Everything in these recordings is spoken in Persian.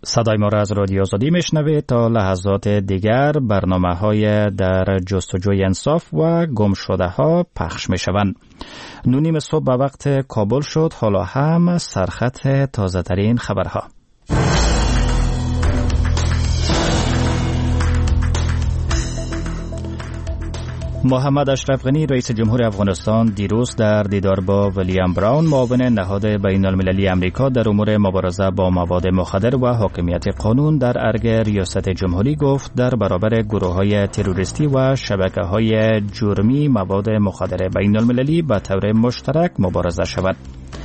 صدای ما را از رادیو آزادی میشنوید. تا لحظات دیگر برنامه‌های در جستجوی انصاف و گم شده ها پخش میشوند. 9:30 صبح به وقت کابل شد. حالا هم سرخط تازه ترین خبرها. محمد اشرف غنی رئیس جمهور افغانستان دیروز در دیدار با ویلیام براون معاون نهاد بین المللی امریکا در امور مبارزه با مواد مخدر و حاکمیت قانون در ارگ ریاست جمهوری گفت در برابر گروه‌های تروریستی و شبکه‌های جرمی مواد مخدر بین المللی به طور مشترک مبارزه شود.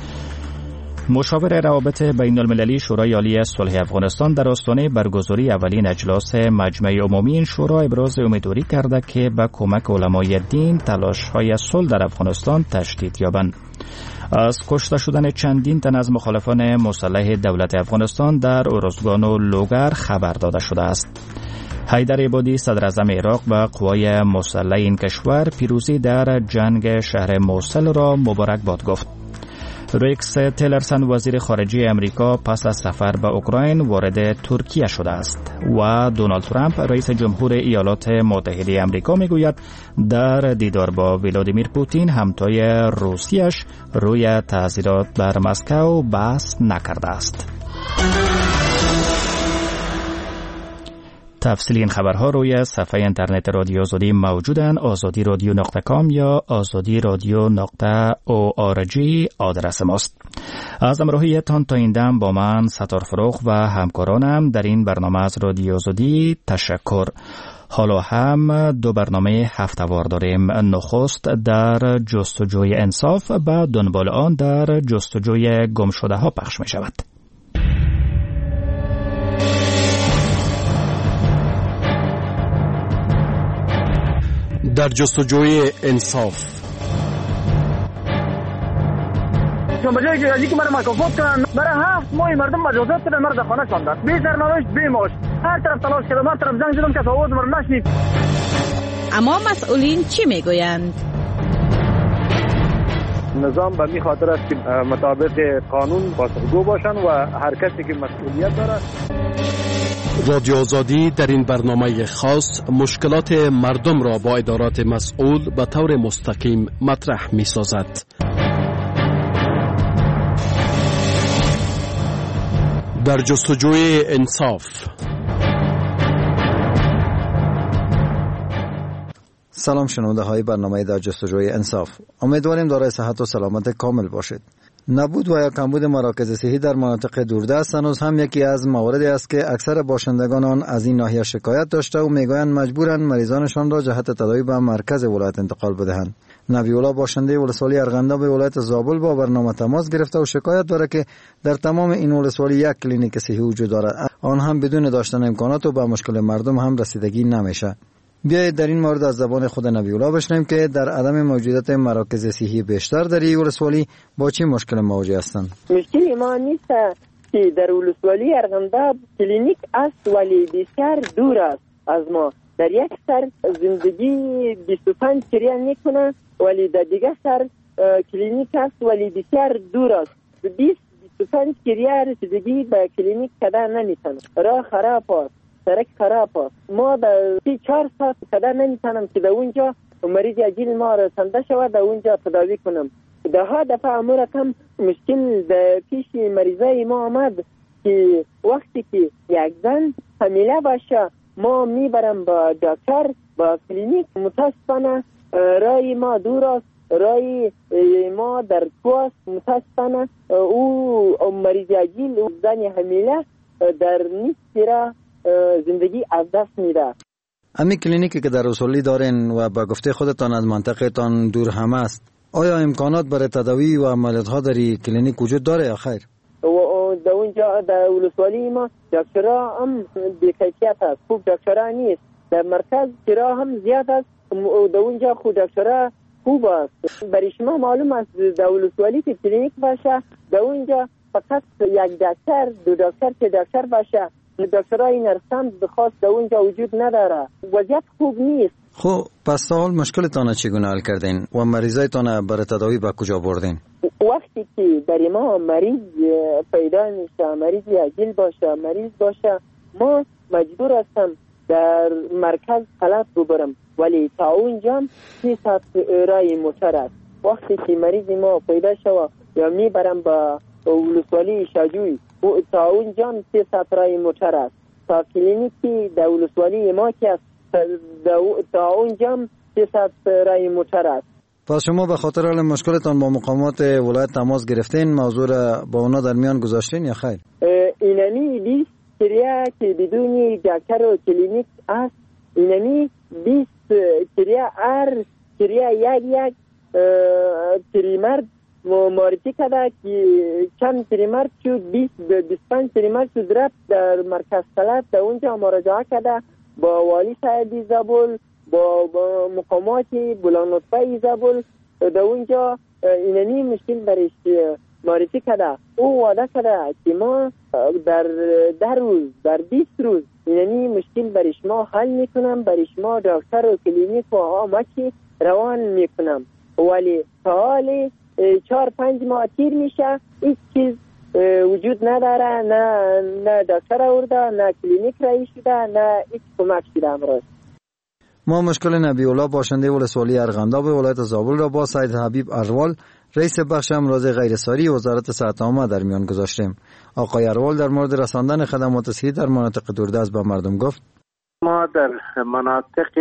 مشاور روابط بین المللی شورای عالی صلح افغانستان در آستانه برگزاری اولین اجلاس مجمع عمومی این شورا ابراز امیدواری کرده که با کمک علمای دین تلاش‌های صلح در افغانستان تشدید یابند. از کشته شدن چندین تن از مخالفان مسلح دولت افغانستان در ارزگان و لوگر خبر داده شده است. حیدر عبادی صدر اعظم عراق و قوای مسلح این کشور پیروزی در جنگ شهر موصل را مبارکباد گفت. ریکس تیلرسن وزیر خارجه امریکا پس از سفر به اوکراین وارد ترکیه شده است و دونالد ترامپ رئیس جمهور ایالات متحده امریکا میگوید در دیدار با ولادیمیر پوتین همتای روسیش روی تحذیرات بر مسکو بحث نکرده است. تفصیل این خبرها روی صفحه اینترنت رادیو آزادی موجودند. azadiradyo.com یا azadiradyo.org آدرس ماست. از همراهیتان تا این دم با من ستار فروغ و همکارانم در این برنامه از رادیو آزادی تشکر. حالا هم دو برنامه هفته‌وار داریم. نخست در جستجوی انصاف و دنبال آن در جستجوی گم شده ها پخش می شود. در جستجوی انصاف. بجای که مرا مکافات کنن، برای 7 ماه مردم مجازات کردن، مرا در خانه شاندن، بی سرنوشت بی معاش. هر طرف تلاش کردم، هر طرف زنگ زدم که آواز مرا نشنید. اما مسئولین چی میگویند؟ نظام به می خاطر است که مطابق قانون پاسخگو باشن و هر کسی که مسئولیت داره. رادیو آزادی در این برنامه خاص مشکلات مردم را با ادارات مسئول به طور مستقیم مطرح می سازد. در جستجوی انصاف. سلام شنونده های برنامه در جستجوی انصاف. امیدواریم دارای صحت و سلامت کامل باشید. نبود و یا کمبود مراکز صحی در مناطق دوردست هنوز هم یکی از مواردی است که اکثر باشندگان آن از این ناحیه شکایت داشته و میگویند مجبورند مریضانشان را جهت تداوی به مرکز ولایت انتقال بدهند. نبی‌الله باشنده ولسوالی ارغنده به ولایت زابل با برنامه تماس گرفته و شکایت دارد که در تمام این ولسوالی یک کلینیک صحی وجود دارد، آن هم بدون داشتن امکانات و به مشکل مردم هم رسیدگی نمیشه. بیایید در این مورد از زبان خود نبی‌الله بشنویم که در عدم موجودیت مراکز صحی بیشتر در این ولسوالی با چه مشکل مواجه هستند. مشکل ما نیست که در ولسوالی ارغنده کلینیک است ولی بسیار دور است از ما. در یک سر زندگی 25 کریان میکنه ولی در دیگر سر کلینیک است ولی بسیار دور است. 20-25 کریان رسیدگی به کلینیک کردن نمیتونه. راه خراب است، سرک خراب است. ما در 4 ساعت کردن نمیتونم که در اونجا مریض عاجل ما رسانده شود، در اونجا تداوی کنم. ده دفعه امور کم مشکل در پیش مریضای ما آمد که وقتی که یک زن حامله باشه ما میبرم با دکتر با کلینیک. متاسفانه رای ما دور است، رای ما در کوست. متاسفانه او مریض عاجل و زن حامله در نیست را زندگی از دست میده. امی کلینیکی که در رسولی دارین و با گفته خودتان از منطقه تان دور هم است، آیا امکانات برای تداوی و عملیات ها در کلینیک وجود داره یا خیر؟ در اونجا در ولسوالی ما دکترها هم بی‌کیفیت است، خوب دکترها نیست. در مرکز کرا هم زیاد است، در اونجا خود دکترها خوب است. برای شما معلوم است در ولسوالی که کلینیک باشه در اونجا فقط یک دکتر دو دکتر که دکتر باشه، دکترای نرسان بخواست در اونجا وجود نداره. وضعیت خوب نیست. خب پس سوال مشکلتان چگونه حل کردین و مریضایتان برای تداوی به کجا بردین؟ وقتی که در ما مریض پیدا میشه، مریض عاجل باشه، مریض باشه، ما مجبور هستم در مرکز طلب ببرم، ولی تا اونجا 300 رای موتر است. وقتی که مریض ما پیدا شوه یا میبرم با ولسوالی شاجوی، تا اونجا 300 رای موتر است. تا کلینیکی در ولسوالی ما که است تا اونجا 300 رای موتر است. پس شما به خاطر حال مشکلتان با مقامات ولایت تماس گرفتین، موضوع را با اونا در میان گذاشتین یا خیر؟ اینمی 20 کریا که بدون دکتر و کلینیک است، اینمی 20 کریا هر کریا یک تریمرد معرفی کرده که چند تریمرد شد 25 تریمرد شد رفت در مرکز طلب، در اونجا مراجعه کرده با والی صاحب زابل، با مقامات بلندرتبه زابل، در اونجا اینمی مشکل برش معرفی کرده. او وعده کرده که ما در روز در 20 روز اینمی مشکل برش ما حل میکنم، برش ما دکتر و کلینیک و آمکی روان میکنم. ولی تا حالی 4-5 ماه تیر میشه، هیچ چیز وجود نداره، نه دکتر آورده، نه کلینیک رای شده، نه هیچ کمک شده. امروز ما مشکل نبی الله باشنده ولسوالی ارغنداب ولایت زابل را با سید حبیب اروال رئیس بخش امراض غیرساری وزارت صحت عامه در میان گذاشتیم. آقای اروال در مورد رساندن خدمات صحی در مناطق دوردست به مردم گفت: ما در مناطق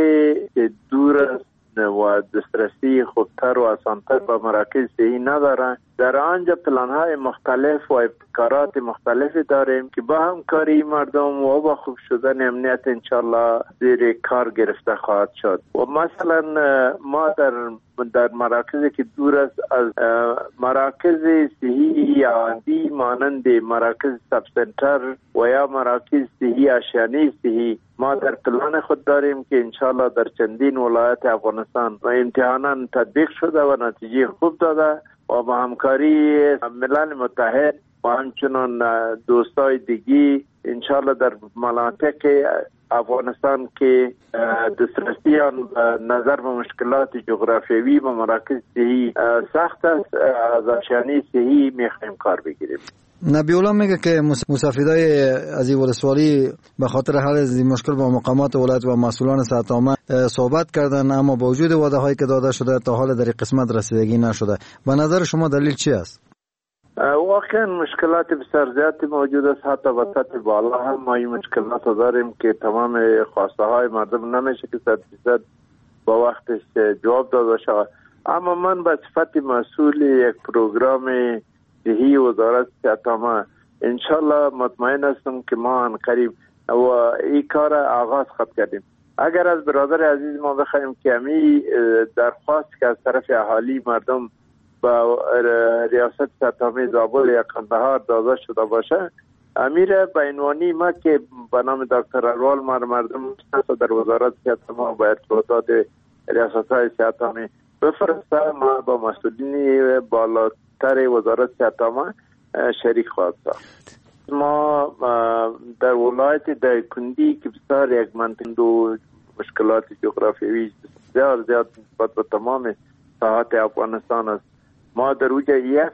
دور و دسترسی خوبتر و آسانتر به مراکز صحی ندارن، در آنجا پلان‌های مختلف و ابتکارات مختلفی داریم که با همکاری مردم و با خوب شدن امنیت انشالله زیر کار گرفته خواهد شد. و مثلا ما در مراکزی که دور است از مراکز صحی عادی مانند مراکز سب سنتر و یا مراکز صحی آشیانه صحی ما در پلان خود داریم که انشالله در چندین ولایت افغانستان امتحانا تطبیق شده و نتیجه خوب داده و با همکاری ملل متحد و همچنان دوستای دیگی انشالله در مناطق افغانستان که دسترسی آن نظر به مشکلات جغرافیایی و مراکز صحی سخت است، از آشیانه صحی میخوایم کار بگیریم. نبی الله میگه که مستفیدای از این ولسوالی به خاطر حل از این مشکل با مقامات ولایت و مسئولان صحت عامه صحبت کردن، اما با وجود وعده هایی که داده شده تا حال در این قسمت رسیدگی نشده. به نظر شما دلیل چی است؟ واقعا مشکلات بسیار زیادی موجود است، حتی به سطح بالا هم ما این مشکلات داریم که تمام خواسته های مردم نمیشه که 100% با وقتش جواب داده شود. اما من به صفت مسئول یک پروگرام صحی وزارت صحت عامه انشالله مطمئن هستم که ما عنقریب و این کار آغاز خواهد کردیم. اگر از برادر عزیز ما بخوایم که همی درخواست که از طرف اهالی مردم با ریاست صحت عامه زابل یا قندهار داده شده باشه، امیر به عنوانی ما که به نام دکتر اروال مردم در وزارت صحت عامه با ارتباطات ریاست های صحت عامه بفرسته، ما با مسئولین بالاتر وزارت صحت عامه شریک خواهد ساخت. ما در ولایت دایکندی که بسیار یک منطقه و مشکلات جغرافیایی بسیار زیاد نسبت به تمام ساحات افغانستان است، ما در اوجه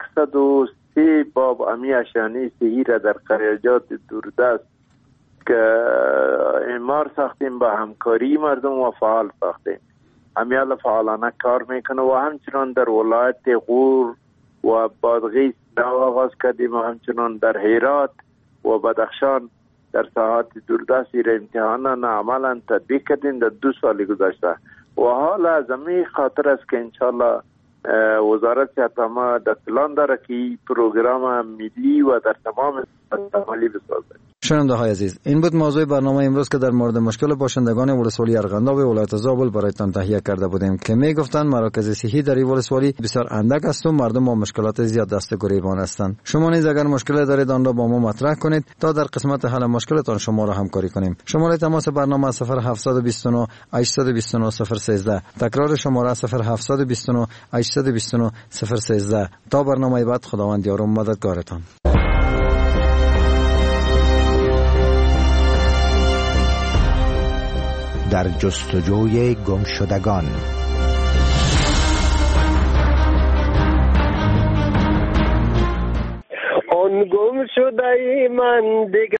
103 باب امی آشیانه صحی را در قریجات دوردست که اعمار ساختیم، با همکاری مردم و فعال ساختیم. امیال فعالانه کار میکنه و همچنان در ولایت غور و بادغیس آغاز کردیم و همچنان در هرات و بدخشان در ساحات دوردستی را امتحانا عملا تطبیق کردیم در 2 سال گذشته و حال از همین خاطر است که انشالله وزارت صحت عامه در پلان داره که این پروگرام ملی و در تمام عملی بسازد. شنونده های عزیز، این بود موضوع برنامه امروز که در مورد مشکل باشندگان ولسوالی ارغنداب ولایت زابل برایتان تهیه کرده بودیم که می گفتند مراکز صحی در این ولسوالی بسیار اندک است و مردم با مشکلات زیاد دست گریبان هستند. شما نیز اگر مشکل دارید آن را با ما مطرح کنید تا در قسمت حل مشکلتان شما را همکاری کنیم. شماره تماس برنامه 0729 829 013. تکرار شماره 0729 829 013. تا برنامه بعد، خداوند یار و مددگارتان. در جستجوی گمشدگان. شده من دیگر